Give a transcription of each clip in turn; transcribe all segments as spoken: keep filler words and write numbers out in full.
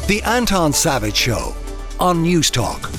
The Anton Savage Show on News Talk.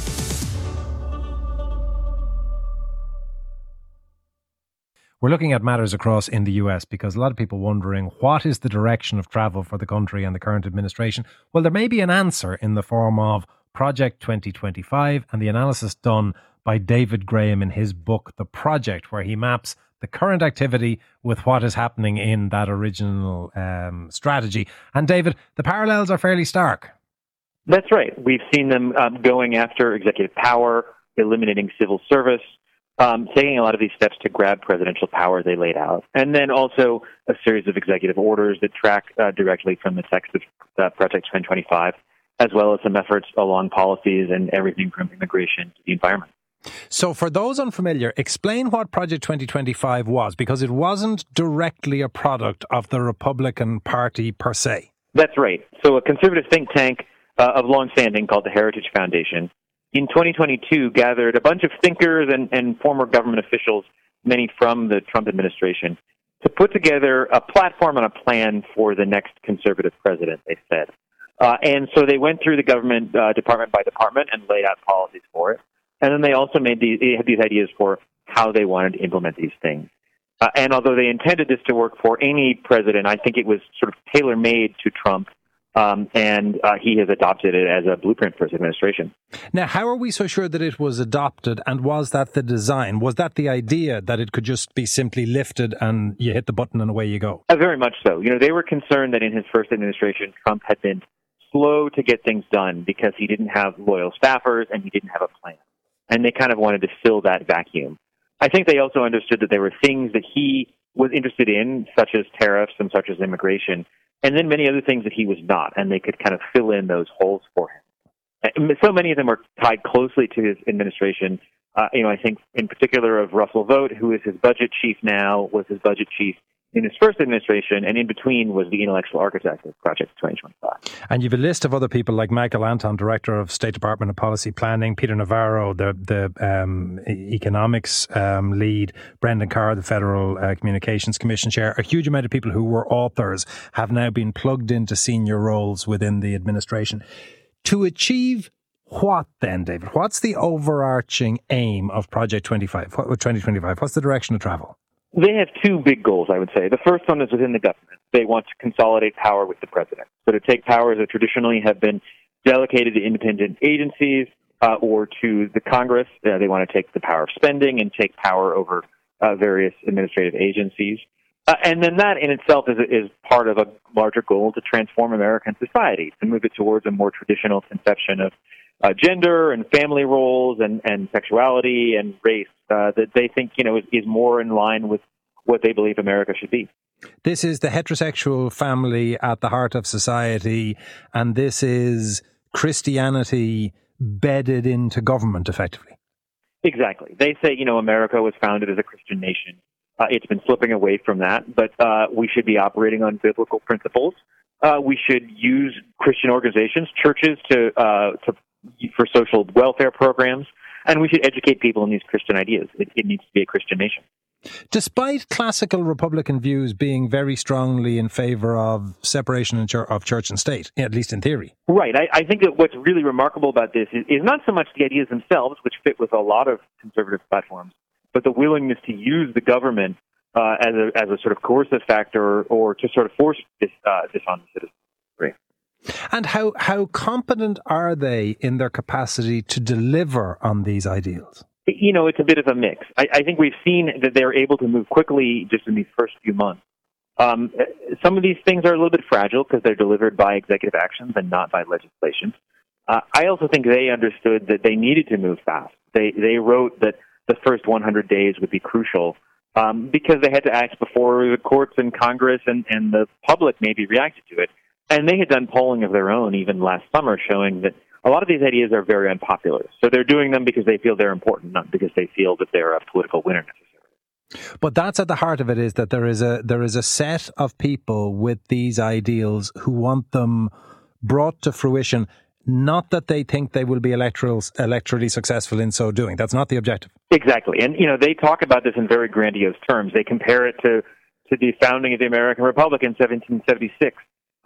We're looking at matters across in the U S because a lot of people wondering what is the direction of travel for the country and the current administration. Well, there may be an answer in the form of Project twenty twenty-five and the analysis done by David Graham in his book, The Project, where he maps the current activity with what is happening in that original um, strategy. And David, the parallels are fairly stark. That's right. We've seen them um, going after executive power, eliminating civil service, um, taking a lot of these steps to grab presidential power they laid out, and then also a series of executive orders that track uh, directly from the text of uh, Project twenty twenty-five, as well as some efforts along policies and everything from immigration to the environment. So for those unfamiliar, explain what Project twenty twenty-five was, because it wasn't directly a product of the Republican Party per se. That's right. So a conservative think tank uh, of long-standing called the Heritage Foundation in twenty twenty-two gathered a bunch of thinkers and, and former government officials, many from the Trump administration, to put together a platform and a plan for the next conservative president, they said. Uh, and so they went through the government uh, department by department and laid out policies for it. And then they also made these, they had these ideas for how they wanted to implement these things. Uh, and although they intended this to work for any president, I think it was sort of tailor-made to Trump, um, and uh, he has adopted it as a blueprint for his administration. Now, how are we so sure that it was adopted, and was that the design? Was that the idea, that it could just be simply lifted and you hit the button and away you go? Uh, very much so. You know, they were concerned that in his first administration, Trump had been slow to get things done because he didn't have loyal staffers and he didn't have a plan. And they kind of wanted to fill that vacuum. I think they also understood that there were things that he was interested in, such as tariffs and such as immigration, and then many other things that he was not, and they could kind of fill in those holes for him. And so many of them are tied closely to his administration. Uh, you know, I think in particular of Russell Vought, who is his budget chief now, was his budget chief in his first administration, and in between was the intellectual architect of Project twenty twenty-five. And you have a list of other people like Michael Anton, Director of State Department of Policy Planning, Peter Navarro, the the um, economics um, lead, Brendan Carr, the Federal uh, Communications Commission chair. A huge amount of people who were authors have now been plugged into senior roles within the administration. To achieve what then, David? What's the overarching aim of Project twenty-five? What, twenty twenty-five? What's the direction of travel? They have two big goals, I would say. The first one is within the government. They want to consolidate power with the president. So to take powers that traditionally have been delegated to independent agencies uh, or to the Congress. Uh, they want to take the power of spending and take power over uh, various administrative agencies. Uh, and then that in itself is, is part of a larger goal to transform American society, to move it towards a more traditional conception of uh, gender and family roles and, and sexuality and race uh, that they think, you know, is, is more in line with what they believe America should be. This is the heterosexual family at the heart of society, and this is Christianity bedded into government, effectively. Exactly. They say, you know, America was founded as a Christian nation. Uh, it's been slipping away from that, but uh, we should be operating on biblical principles. Uh, we should use Christian organizations, churches, to uh, to for social welfare programs, and we should educate people in these Christian ideas. It, it needs to be a Christian nation. Despite classical Republican views being very strongly in favor of separation of church and state, at least in theory. Right. I, I think that what's really remarkable about this is, is not so much the ideas themselves, which fit with a lot of conservative platforms, but the willingness to use the government uh, as a as a sort of coercive factor or, or to sort of force this uh, this on the citizens. Right. And how, how competent are they in their capacity to deliver on these ideals? You know, it's a bit of a mix. I, I think we've seen that they're able to move quickly just in these first few months. Um, some of these things are a little bit fragile because they're delivered by executive actions and not by legislation. Uh, I also think they understood that they needed to move fast. They they wrote that the first one hundred days would be crucial um, because they had to act before the courts and Congress and, and the public maybe reacted to it. And they had done polling of their own even last summer showing that a lot of these ideas are very unpopular. So they're doing them because they feel they're important, not because they feel that they're a political winner necessarily. But that's at the heart of it, is that there is a there is a set of people with these ideals who want them brought to fruition, not that they think they will be electoral, electorally successful in so doing. That's not the objective. Exactly. And, you know, they talk about this in very grandiose terms. They compare it to, to the founding of the American Republic in seventeen seventy-six.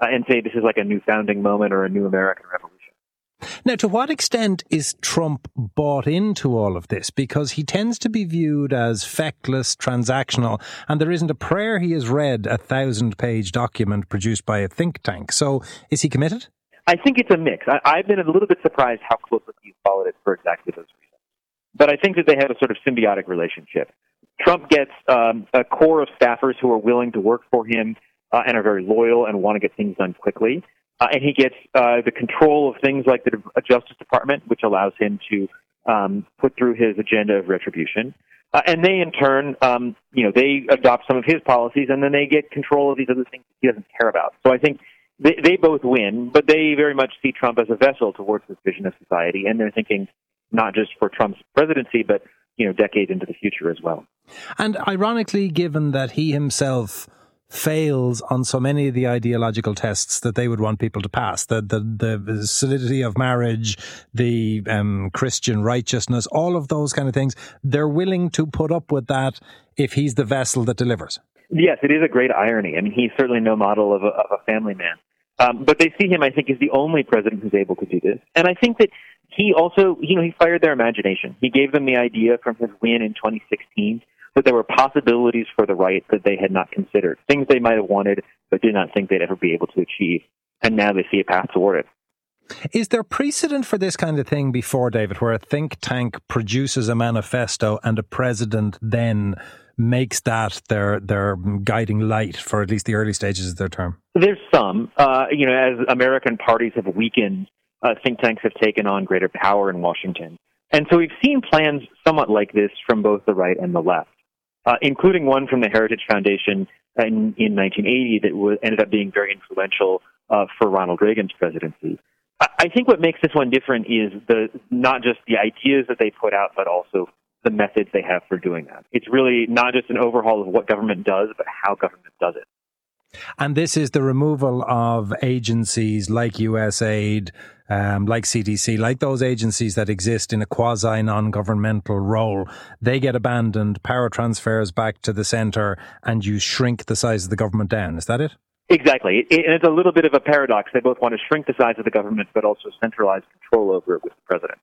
uh, and say this is like a new founding moment or a new American revolution. Now, to what extent is Trump bought into all of this? Because he tends to be viewed as feckless, transactional, and there isn't a prayer he has read a thousand-page document produced by a think tank. So is he committed? I think it's a mix. I, I've been a little bit surprised how closely he's followed it for exactly those reasons. But I think that they have a sort of symbiotic relationship. Trump gets um, a core of staffers who are willing to work for him uh, and are very loyal and want to get things done quickly. Uh, and he gets uh, the control of things like the Justice Department, which allows him to um, put through his agenda of retribution. Uh, and they, in turn, um, you know, they adopt some of his policies, and then they get control of these other things he doesn't care about. So I think they, they both win, but they very much see Trump as a vessel towards this vision of society, and they're thinking not just for Trump's presidency, but, you know, decades into the future as well. And ironically, given that he himself fails on so many of the ideological tests that they would want people to pass, the the, the solidity of marriage, the um, Christian righteousness, all of those kind of things, they're willing to put up with that if he's the vessel that delivers. Yes, it is a great irony. I mean, he's certainly no model of a, of a family man. Um, but they see him, I think, as the only president who's able to do this. And I think that he also, you know, he fired their imagination. He gave them the idea from his win in twenty sixteen that there were possibilities for the right that they had not considered, things they might have wanted but did not think they'd ever be able to achieve. And now they see a path toward it. Is there precedent for this kind of thing before, David, where a think tank produces a manifesto and a president then makes that their their guiding light for at least the early stages of their term? There's some. Uh, you know, as American parties have weakened, uh, think tanks have taken on greater power in Washington. And so we've seen plans somewhat like this from both the right and the left. Uh, including one from the Heritage Foundation in, in nineteen eighty that was, ended up being very influential uh, for Ronald Reagan's presidency. I, I think what makes this one different is the not just the ideas that they put out, but also the methods they have for doing that. It's really not just an overhaul of what government does, but how government does it. And this is the removal of agencies like U S aid, um, like C D C, like those agencies that exist in a quasi-non-governmental role. They get abandoned, power transfers back to the centre, and you shrink the size of the government down. Is that it? Exactly. It, and it's a little bit of a paradox. They both want to shrink the size of the government, but also centralize control over it with the president.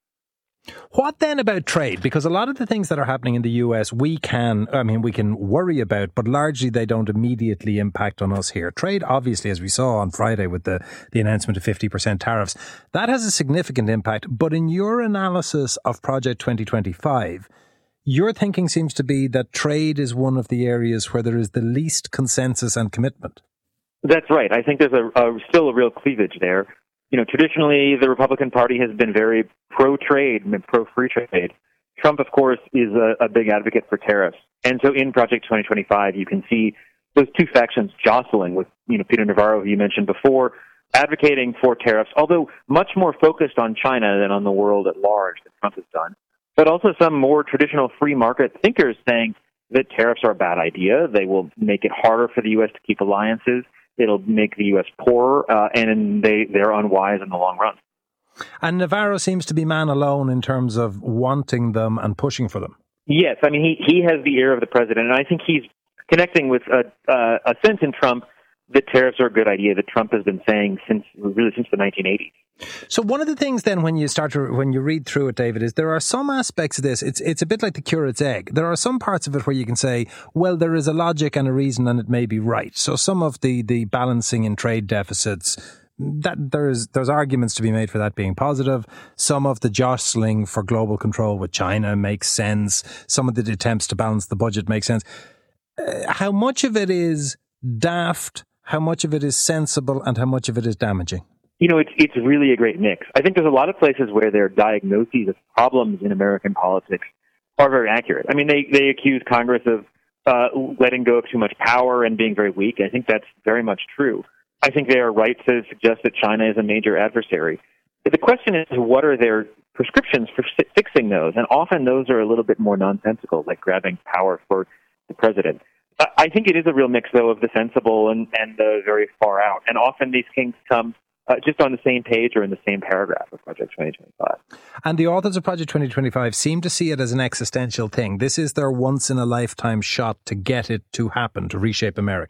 What then about trade? Because a lot of the things that are happening in the U S, we can, I mean, we can worry about, but largely they don't immediately impact on us here. Trade, obviously, as we saw on Friday with the, the announcement of fifty percent tariffs, that has a significant impact. But in your analysis of Project twenty twenty-five, your thinking seems to be that trade is one of the areas where there is the least consensus and commitment. That's right. I think there's a, a still a real cleavage there. You know, traditionally, the Republican Party has been very pro-trade and pro-free trade. Trump, of course, is a, a big advocate for tariffs. And so in Project twenty twenty-five, you can see those two factions jostling with, you know, Peter Navarro, who you mentioned before, advocating for tariffs, although much more focused on China than on the world at large than Trump has done. But also some more traditional free market thinkers saying that tariffs are a bad idea. They will make it harder for the U S to keep alliances. It'll make the U S poorer, uh, and they, they're unwise in the long run. And Navarro seems to be man alone in terms of wanting them and pushing for them. Yes, I mean, he, he has the ear of the president, and I think he's connecting with a, uh, a sense in Trump that tariffs are a good idea that Trump has been saying since really since the nineteen eighties. So one of the things then when you start to, when you read through it, David, is there are some aspects of this, it's it's a bit like the curate's egg. There are some parts of it where you can say, well, there is a logic and a reason and it may be right. So some of the, the balancing in trade deficits, that there's there's arguments to be made for that being positive. Some of the jostling for global control with China makes sense. Some of the attempts to balance the budget make sense. Uh, how much of it is daft? How much of it is sensible and how much of it is damaging? You know, it's it's really a great mix. I think there's a lot of places where their diagnoses of problems in American politics are very accurate. I mean, they, they accuse Congress of uh, letting go of too much power and being very weak. I think that's very much true. I think they are right to suggest that China is a major adversary. But the question is, what are their prescriptions for fixing those? And often those are a little bit more nonsensical, like grabbing power for the president. I think it is a real mix, though, of the sensible and, and the very far out. And often these things come uh, just on the same page or in the same paragraph of Project twenty twenty-five. And the authors of Project twenty twenty-five seem to see it as an existential thing. This is their once-in-a-lifetime shot to get it to happen, to reshape America.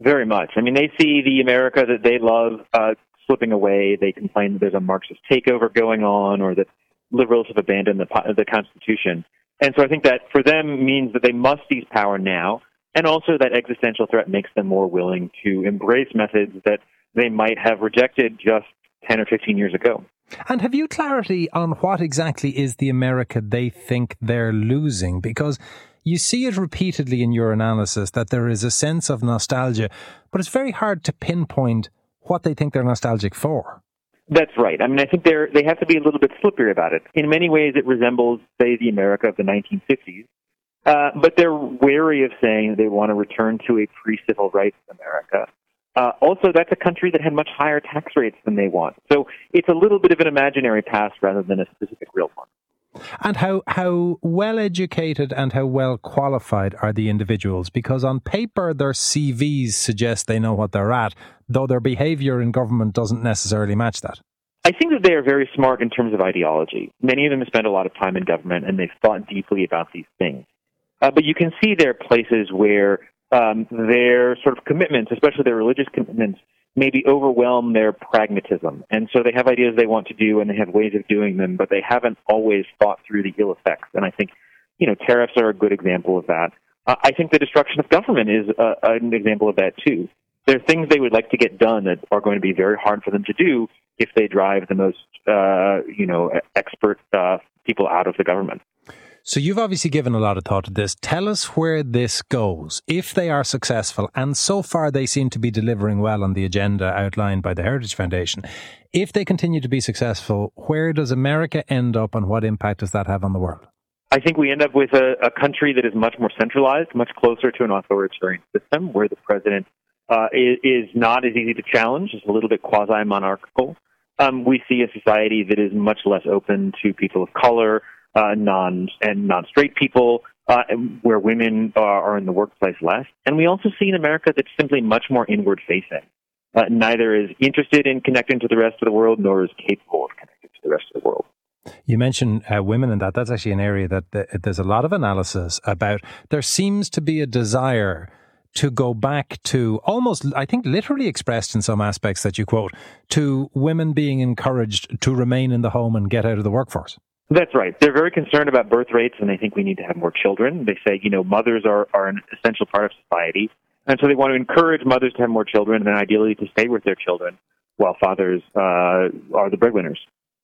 Very much. I mean, they see the America that they love uh, slipping away. They complain that there's a Marxist takeover going on, or that liberals have abandoned the, the Constitution. And so I think that for them means that they must seize power now, and also that existential threat makes them more willing to embrace methods that they might have rejected just ten or fifteen years ago. And have you clarity on what exactly is the America they think they're losing? Because you see it repeatedly in your analysis that there is a sense of nostalgia, but it's very hard to pinpoint what they think they're nostalgic for. That's right. I mean, I think they're, they have to be a little bit slippery about it. In many ways, it resembles, say, the America of the nineteen fifties. Uh, but they're wary of saying they want to return to a pre-civil rights America. Uh, also, that's a country that had much higher tax rates than they want. So it's a little bit of an imaginary past rather than a specific real one. And how, how well educated and how well qualified are the individuals? Because on paper, their C Vs suggest they know what they're at, though their behaviour in government doesn't necessarily match that. I think that they are very smart in terms of ideology. Many of them have spent a lot of time in government, and they've thought deeply about these things. Uh, but you can see there are places where um, their sort of commitments, especially their religious commitments, maybe overwhelm their pragmatism. And so they have ideas they want to do, and they have ways of doing them, but they haven't always thought through the ill effects. And I think, you know, tariffs are a good example of that. Uh, I think the destruction of government is uh, an example of that, too. There are things they would like to get done that are going to be very hard for them to do if they drive the most, uh, you know, expert uh, people out of the government. So you've obviously given a lot of thought to this. Tell us where this goes. If they are successful, and so far they seem to be delivering well on the agenda outlined by the Heritage Foundation, if they continue to be successful, where does America end up and what impact does that have on the world? I think we end up with a, a country that is much more centralized, much closer to an authoritarian system where the president uh, is, is not as easy to challenge, is a little bit quasi-monarchical. Um, we see a society that is much less open to people of color, Uh, non and non-straight people, uh, where women are, are in the workplace less. And we also see an America that's simply much more inward-facing. Uh, neither is interested in connecting to the rest of the world, nor is capable of connecting to the rest of the world. You mentioned uh, women in that. That's actually an area that th- there's a lot of analysis about. There seems to be a desire to go back to almost, I think, literally expressed in some aspects that you quote, to women being encouraged to remain in the home and get out of the workforce. That's right. They're very concerned about birth rates, and they think we need to have more children. They say, you know, mothers are, are an essential part of society, and so they want to encourage mothers to have more children and ideally to stay with their children while fathers uh, are the breadwinners.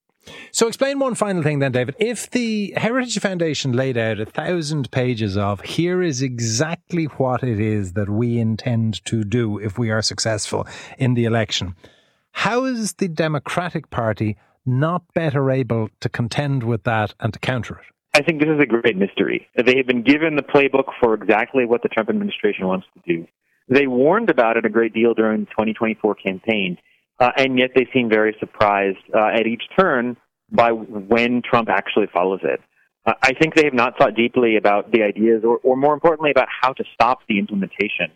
So explain one final thing then, David. If the Heritage Foundation laid out a thousand pages of here is exactly what it is that we intend to do if we are successful in the election, how is the Democratic Party not better able to contend with that and to counter it? I think this is a great mystery. They have been given the playbook for exactly what the Trump administration wants to do. They warned about it a great deal during the twenty twenty-four campaign, uh, and yet they seem very surprised uh, at each turn by when Trump actually follows it. Uh, I think they have not thought deeply about the ideas, or, or more importantly, about how to stop the implementation.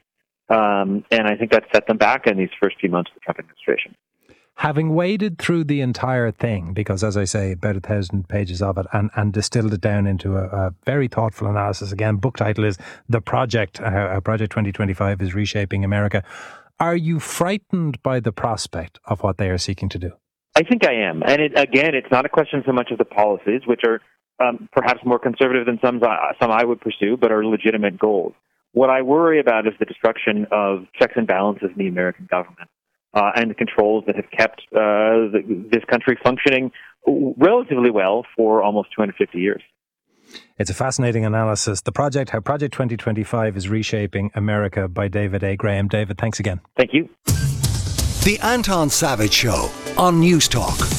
Um, and I think that set them back in these first few months of the Trump administration. Having waded through the entire thing, because as I say, about a thousand pages of it, and, and distilled it down into a, a very thoughtful analysis, again, book title is The Project, how Project twenty twenty-five is Reshaping America. Are you frightened by the prospect of what they are seeking to do? I think I am. And it, again, it's not a question so much of the policies, which are um, perhaps more conservative than some, uh, some I would pursue, but are legitimate goals. What I worry about is the destruction of checks and balances in the American government. Uh, and the controls that have kept uh, the, this country functioning relatively well for almost two hundred fifty years. It's a fascinating analysis. The Project, how Project twenty twenty-five is Reshaping America by David A. Graham. David, thanks again. Thank you. The Anton Savage Show on News Talk.